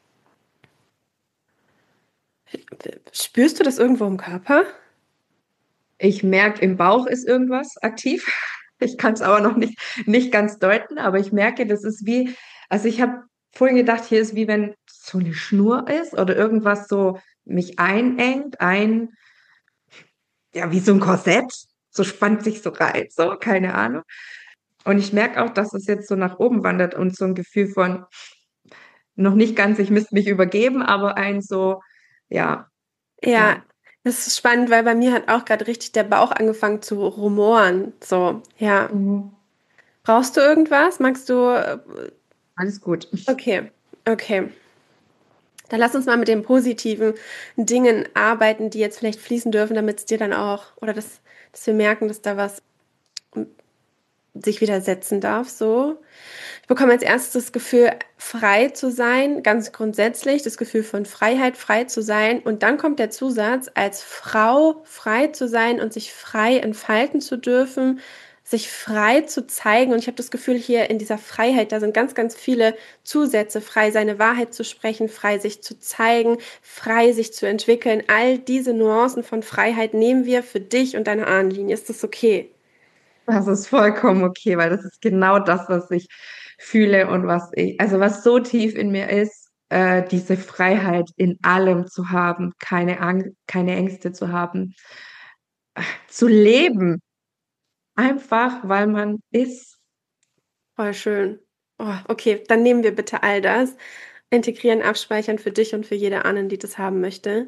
Spürst du das irgendwo im Körper?
Ich merke, im Bauch ist irgendwas aktiv. Ich kann es aber noch nicht, nicht ganz deuten, aber ich merke, das ist wie, also ich habe vorhin gedacht, hier ist wie wenn so eine Schnur ist oder irgendwas so mich einengt, ein, ja, wie so ein Korsett, so spannt sich so rein, so, keine Ahnung. Und ich merke auch, dass es jetzt so nach oben wandert und so ein Gefühl von noch nicht ganz, ich müsste mich übergeben, aber ein so, ja,
Ja,
ja.
das ist spannend, weil bei mir hat auch gerade richtig der Bauch angefangen zu rumoren. So, ja.
Mhm.
Brauchst du irgendwas? Magst du? äh,
Alles gut.
Okay, okay. Dann lass uns mal mit den positiven Dingen arbeiten, die jetzt vielleicht fließen dürfen, damit es dir dann auch, oder dass, dass wir merken, dass da was sich widersetzen darf. So. Ich bekomme als erstes das Gefühl, frei zu sein, ganz grundsätzlich, das Gefühl von Freiheit, frei zu sein. Und dann kommt der Zusatz, als Frau frei zu sein und sich frei entfalten zu dürfen, sich frei zu zeigen. Und ich habe das Gefühl, hier in dieser Freiheit, da sind ganz, ganz viele Zusätze, frei seine Wahrheit zu sprechen, frei sich zu zeigen, frei sich zu entwickeln. All diese Nuancen von Freiheit nehmen wir für dich und deine Ahnenlinie. Ist das okay?
Das ist vollkommen okay, weil das ist genau das, was ich fühle und was ich, also was so tief in mir ist, äh, diese Freiheit in allem zu haben, keine Angst, keine Ängste zu haben, äh, zu leben, einfach weil man ist.
Voll schön. Oh, okay, dann nehmen wir bitte all das, integrieren, abspeichern für dich und für jede Ahnen, die das haben möchte.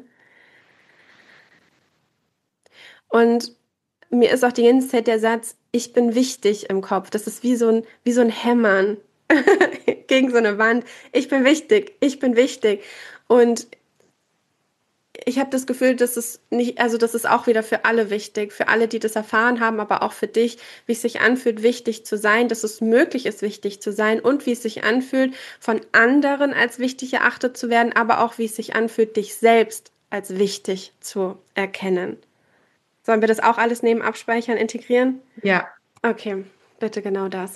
Und mir ist auch die ganze Zeit der Satz, ich bin wichtig im Kopf. Das ist wie so ein, wie so ein Hämmern gegen so eine Wand. Ich bin wichtig, ich bin wichtig. Und ich habe das Gefühl, dass es nicht, also das ist auch wieder für alle wichtig, für alle, die das erfahren haben, aber auch für dich, wie es sich anfühlt, wichtig zu sein, dass es möglich ist, wichtig zu sein und wie es sich anfühlt, von anderen als wichtig erachtet zu werden, aber auch wie es sich anfühlt, dich selbst als wichtig zu erkennen. Sollen wir das auch alles neben Abspeichern integrieren?
Ja,
Okay, bitte genau das.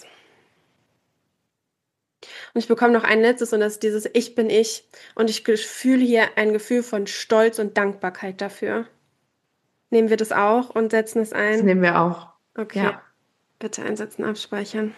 Und ich bekomme noch ein letztes und das ist dieses Ich bin ich. Und ich fühle hier ein Gefühl von Stolz und Dankbarkeit dafür. Nehmen wir das auch und setzen es
das
ein?
nehmen wir auch.
Okay,
Ja.
bitte einsetzen, abspeichern.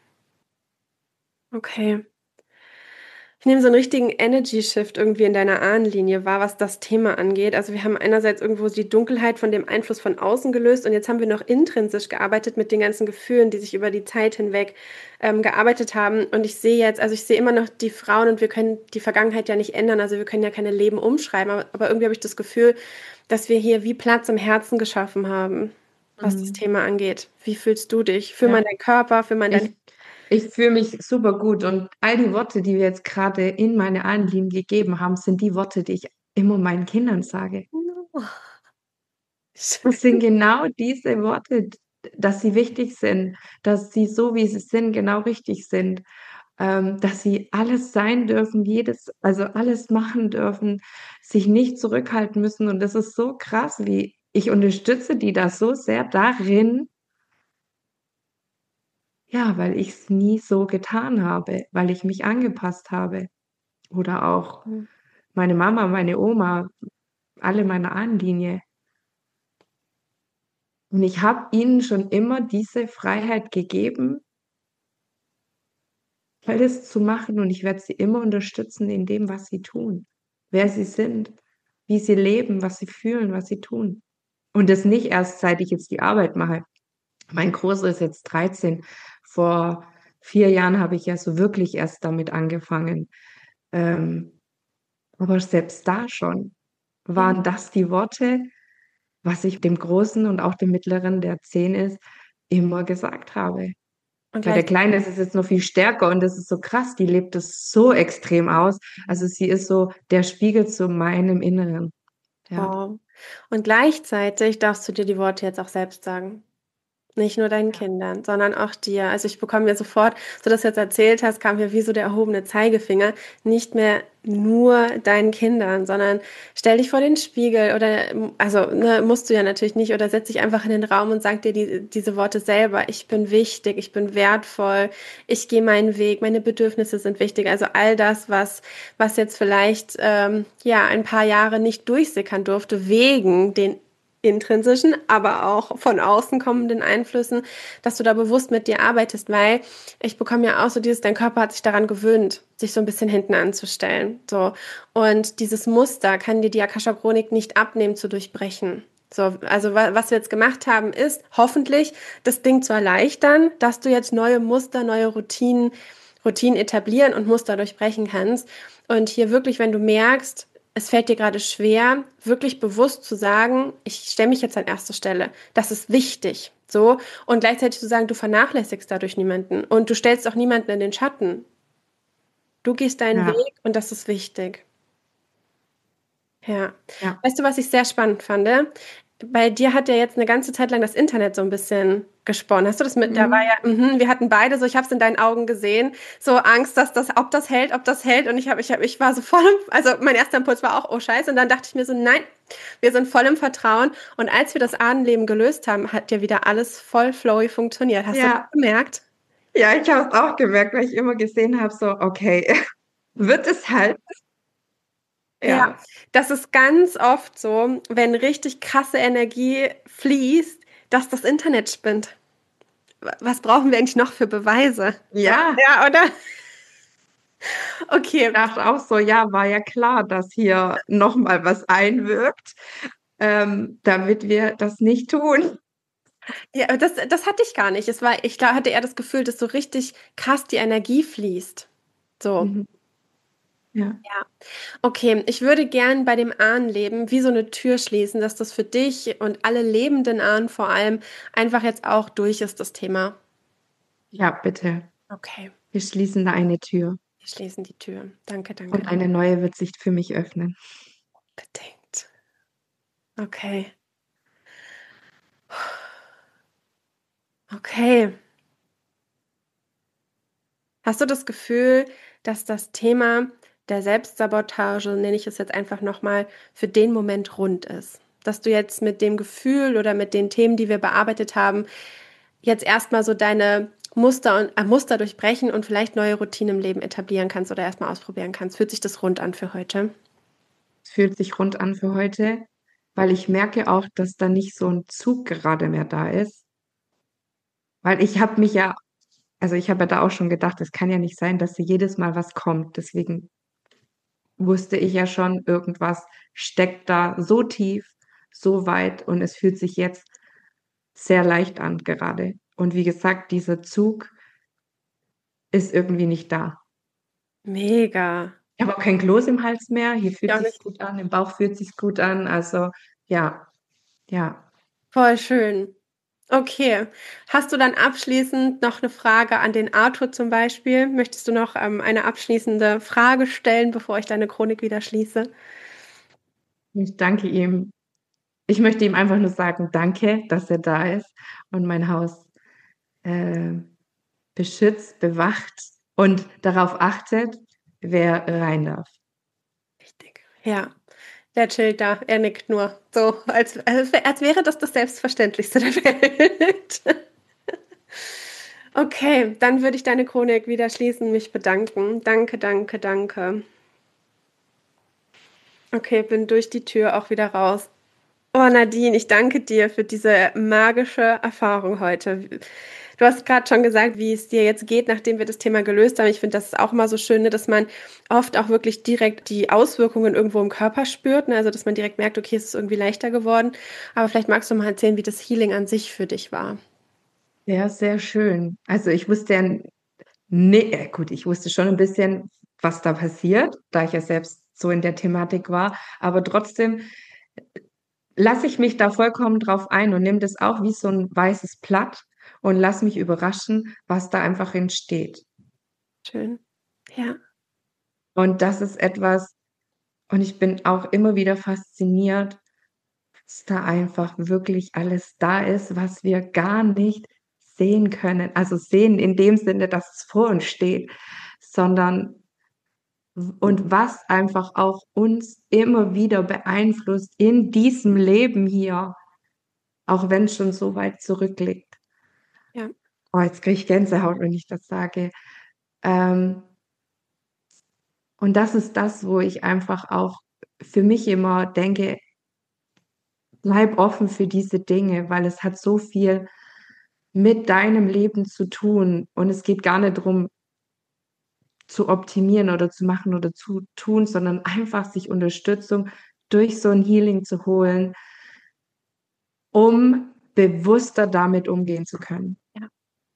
Okay. Ich nehme so einen richtigen Energy Shift irgendwie in deiner Ahnenlinie wahr, was das Thema angeht. Also wir haben einerseits irgendwo die Dunkelheit von dem Einfluss von außen gelöst und jetzt haben wir noch intrinsisch gearbeitet mit den ganzen Gefühlen, die sich über die Zeit hinweg ähm, gearbeitet haben. Und ich sehe jetzt, also ich sehe immer noch die Frauen und wir können die Vergangenheit ja nicht ändern, also wir können ja keine Leben umschreiben, aber, aber irgendwie habe ich das Gefühl, dass wir hier wie Platz im Herzen geschaffen haben, was das
Mhm.
Thema angeht. Wie fühlst du dich? Fühl mal
Ja.
deinen Körper, fühl mal dein...
Ich, ich fühle mich super gut und all die Worte, die wir jetzt gerade in meine Anliegen gegeben haben, sind die Worte, die ich immer meinen Kindern sage. Das sind genau diese Worte, dass sie wichtig sind, dass sie so, wie sie sind, genau richtig sind, ähm, dass sie alles sein dürfen, jedes, also alles machen dürfen, sich nicht zurückhalten müssen. Und das ist so krass, wie ich unterstütze die da so sehr darin, ja, weil ich es nie so getan habe, weil ich mich angepasst habe. Oder auch
Mhm.
meine Mama, meine Oma, alle meiner Ahnenlinie. Und ich habe ihnen schon immer diese Freiheit gegeben, alles zu machen und ich werde sie immer unterstützen in dem, was sie tun, wer sie sind, wie sie leben, was sie fühlen, was sie tun. Und das nicht erst, seit ich jetzt die Arbeit mache. Mein Großer ist jetzt dreizehn. Vor vier Jahren habe ich ja so wirklich erst damit angefangen. Ähm, aber selbst da schon
Mhm.
waren das die Worte, was ich dem Großen und auch dem Mittleren, der zehn ist, immer gesagt habe.
Und
Bei
gleich,
der Kleinen ist es jetzt noch viel stärker und das ist so krass, die lebt es so extrem aus. Also sie ist so der Spiegel zu meinem Inneren. Ja.
wow. Und gleichzeitig darfst du dir die Worte jetzt auch selbst sagen. Nicht nur deinen
Ja.
Kindern, sondern auch dir. Also ich bekomme mir sofort, so dass du jetzt erzählt hast, kam mir wie so der erhobene Zeigefinger, nicht mehr nur deinen Kindern, sondern stell dich vor den Spiegel oder, also ne, musst du ja natürlich nicht, oder setz dich einfach in den Raum und sag dir die, diese Worte selber. Ich bin wichtig, ich bin wertvoll, ich gehe meinen Weg, meine Bedürfnisse sind wichtig. Also all das, was, was jetzt vielleicht ähm, ja ein paar Jahre nicht durchsickern durfte, wegen den intrinsischen, aber auch von außen kommenden Einflüssen, dass du da bewusst mit dir arbeitest, weil ich bekomme ja auch so dieses, dein Körper hat sich daran gewöhnt, sich so ein bisschen hinten anzustellen, so. Und dieses Muster kann dir die Akasha-Chronik nicht abnehmen, zu durchbrechen. So, also was wir jetzt gemacht haben, ist hoffentlich das Ding zu erleichtern, dass du jetzt neue Muster, neue Routinen, Routinen etablieren und Muster durchbrechen kannst. Und hier wirklich, wenn du merkst, es fällt dir gerade schwer, wirklich bewusst zu sagen, ich stelle mich jetzt an erste Stelle. Das ist wichtig. So. Und gleichzeitig zu sagen, du vernachlässigst dadurch niemanden. Und du stellst auch niemanden in den Schatten. Du gehst deinen
Ja,
Weg und das ist wichtig. Ja.
ja.
Weißt du, was ich sehr spannend fand? Bei dir hat ja jetzt eine ganze Zeit lang das Internet so ein bisschen gesponnen. Hast du das mit? Da war
Mhm.
ja, mhm, wir hatten beide so, ich habe es in deinen Augen gesehen, so Angst, dass das, ob das hält, ob das hält. Und ich habe, ich habe, ich war so voll im, also mein erster Impuls war auch, oh Scheiße. Und dann dachte ich mir so, nein, wir sind voll im Vertrauen. Und als wir das Ahnenleben gelöst haben, hat ja wieder alles voll flowy funktioniert. Hast du das
Ja,
gemerkt?
ja, ich habe es auch gemerkt, weil ich immer gesehen habe, so, okay, wird es halt,
Ja,
ja,
das ist ganz oft so, wenn richtig krasse Energie fließt, dass das Internet spinnt. Was brauchen wir eigentlich noch für Beweise? So,
ja,
ja, oder?
ich
Okay.
dachte auch so, ja, war ja klar, dass hier nochmal was einwirkt, ähm, damit wir das nicht tun.
Ja, das, das hatte ich gar nicht. Es war, ich glaub, hatte eher das Gefühl, dass so richtig krass die Energie fließt. So.
Mhm. Ja,
Ja. Okay, ich würde gern bei dem Ahnenleben wie so eine Tür schließen, dass das für dich und alle lebenden Ahnen vor allem einfach jetzt auch durch ist, das Thema.
ja, bitte.
Okay,
Wir schließen da eine Tür
wir schließen die Tür. Danke,
und
danke.
eine neue wird sich für mich öffnen.
Bedingt. Okay. Okay. Hast du das Gefühl, dass das Thema der Selbstsabotage, nenne ich es jetzt einfach nochmal, für den Moment rund ist? Dass du jetzt mit dem Gefühl oder mit den Themen, die wir bearbeitet haben, jetzt erstmal so deine Muster und äh, Muster durchbrechen und vielleicht neue Routinen im Leben etablieren kannst oder erstmal ausprobieren kannst. Fühlt sich das rund an für heute?
Es fühlt sich rund an für heute, weil ich merke auch, dass da nicht so ein Zug gerade mehr da ist. Weil ich habe mich ja, also ich habe ja da auch schon gedacht, es kann ja nicht sein, dass hier jedes Mal was kommt. Deswegen wusste ich ja schon, irgendwas steckt da so tief, so weit und es fühlt sich jetzt sehr leicht an gerade. Und wie gesagt, dieser Zug ist irgendwie nicht da.
Mega.
Ich habe auch kein Kloß im Hals mehr. Hier
Ich
fühlt
auch
sich's
nicht.
gut an, im Bauch fühlt sich's gut an. Also ja, ja.
Voll schön. Okay. Hast du dann abschließend noch eine Frage an den Arthur zum Beispiel? Möchtest du noch ähm, eine abschließende Frage stellen, bevor ich deine Chronik wieder schließe?
Ich danke ihm. Ich möchte ihm einfach nur sagen, danke, dass er da ist und mein Haus äh, beschützt, bewacht und darauf achtet, wer rein darf.
Richtig. Ja, der chillt da, er nickt nur. So, als, als, als wäre das das Selbstverständlichste der Welt. Okay, dann würde ich deine Chronik wieder schließen, mich bedanken. Danke, danke, danke. Okay, bin durch die Tür auch wieder raus. Oh, Nadine, ich danke dir für diese magische Erfahrung heute. Du hast gerade schon gesagt, wie es dir jetzt geht, nachdem wir das Thema gelöst haben. Ich finde, das ist auch immer so schön, ne, dass man oft auch wirklich direkt die Auswirkungen irgendwo im Körper spürt. Ne? Also, dass man direkt merkt, okay, es ist irgendwie leichter geworden. Aber vielleicht magst du mal erzählen, wie das Healing an sich für dich war.
Ja, sehr schön. Also ich wusste ja, nee, äh, gut, ich wusste schon ein bisschen, was da passiert, da ich ja selbst so in der Thematik war, aber trotzdem lasse ich mich da vollkommen drauf ein und nehme das auch wie so ein weißes Blatt und lasse mich überraschen, was da einfach entsteht.
Schön. Ja,
Und das ist etwas, und ich bin auch immer wieder fasziniert, dass da einfach wirklich alles da ist, was wir gar nicht sehen können. Also sehen in dem Sinne, dass es vor uns steht, sondern und was einfach auch uns immer wieder beeinflusst in diesem Leben hier, auch wenn es schon so weit zurückliegt.
ja,
Oh, jetzt kriege ich Gänsehaut, wenn ich das sage. Ähm, und das ist das, wo ich einfach auch für mich immer denke, bleib offen für diese Dinge, weil es hat so viel mit deinem Leben zu tun. Und es geht gar nicht darum, zu optimieren oder zu machen oder zu tun, sondern einfach sich Unterstützung durch so ein Healing zu holen, um bewusster damit umgehen zu können.
ja.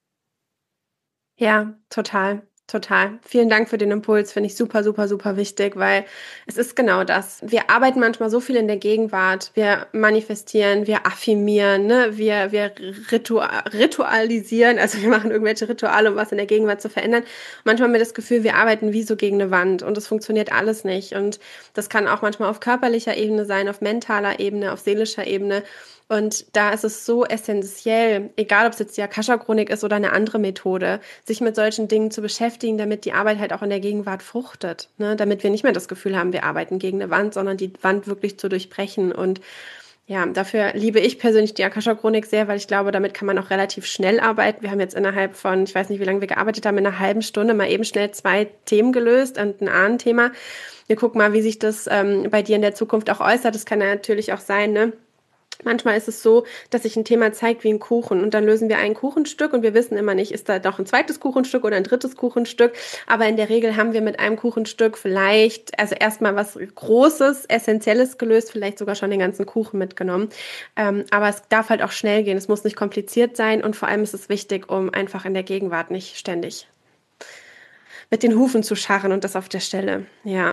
Ja, total, total. Vielen Dank für den Impuls, finde ich super, super, super wichtig, weil es ist genau das. Wir arbeiten manchmal so viel in der Gegenwart, wir manifestieren, wir affirmieren, ne? wir, wir ritua ritualisieren, also wir machen irgendwelche Rituale, um was in der Gegenwart zu verändern. Manchmal haben wir das Gefühl, wir arbeiten wie so gegen eine Wand und es funktioniert alles nicht. Und das kann auch manchmal auf körperlicher Ebene sein, auf mentaler Ebene, auf seelischer Ebene. Und da ist es so essentiell, egal ob es jetzt die Akasha-Chronik ist oder eine andere Methode, sich mit solchen Dingen zu beschäftigen, damit die Arbeit halt auch in der Gegenwart fruchtet, ne? Damit wir nicht mehr das Gefühl haben, wir arbeiten gegen eine Wand, sondern die Wand wirklich zu durchbrechen. Und ja, dafür liebe ich persönlich die Akasha-Chronik sehr, weil ich glaube, damit kann man auch relativ schnell arbeiten. Wir haben jetzt innerhalb von, ich weiß nicht, wie lange wir gearbeitet haben, in einer halben Stunde mal eben schnell zwei Themen gelöst und ein Ahnenthema. Wir gucken mal, wie sich das ähm, bei dir in der Zukunft auch äußert. Das kann ja natürlich auch sein, ne? Manchmal ist es so, dass sich ein Thema zeigt wie ein Kuchen und dann lösen wir ein Kuchenstück und wir wissen immer nicht, ist da doch ein zweites Kuchenstück oder ein drittes Kuchenstück. Aber in der Regel haben wir mit einem Kuchenstück vielleicht, also erstmal was Großes, Essentielles gelöst, vielleicht sogar schon den ganzen Kuchen mitgenommen. Ähm, aber es darf halt auch schnell gehen. Es muss nicht kompliziert sein und vor allem ist es wichtig, um einfach in der Gegenwart nicht ständig mit den Hufen zu scharren und das auf der Stelle. Ja,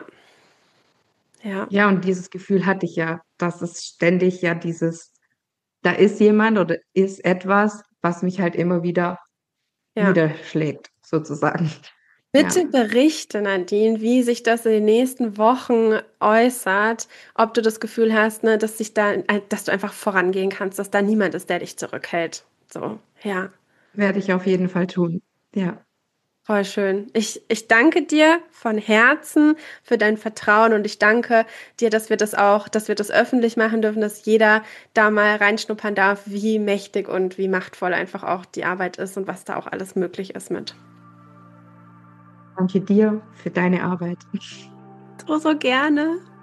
ja,
Ja, und dieses Gefühl hatte ich ja, dass es ständig ja dieses, da ist jemand oder ist etwas, was mich halt immer wieder
ja.
niederschlägt, sozusagen. Ja,
Bitte berichte, Nadine, wie sich das in den nächsten Wochen äußert, ob du das Gefühl hast, ne, dass sich da, äh, dass du einfach vorangehen kannst, dass da niemand ist, der dich zurückhält. So, ja,
werde ich auf jeden Fall tun. Ja,
voll schön. Ich, ich danke dir von Herzen für dein Vertrauen und ich danke dir, dass wir das auch, dass wir das öffentlich machen dürfen, dass jeder da mal reinschnuppern darf, wie mächtig und wie machtvoll einfach auch die Arbeit ist und was da auch alles möglich ist mit.
danke dir für deine Arbeit.
So, so gerne.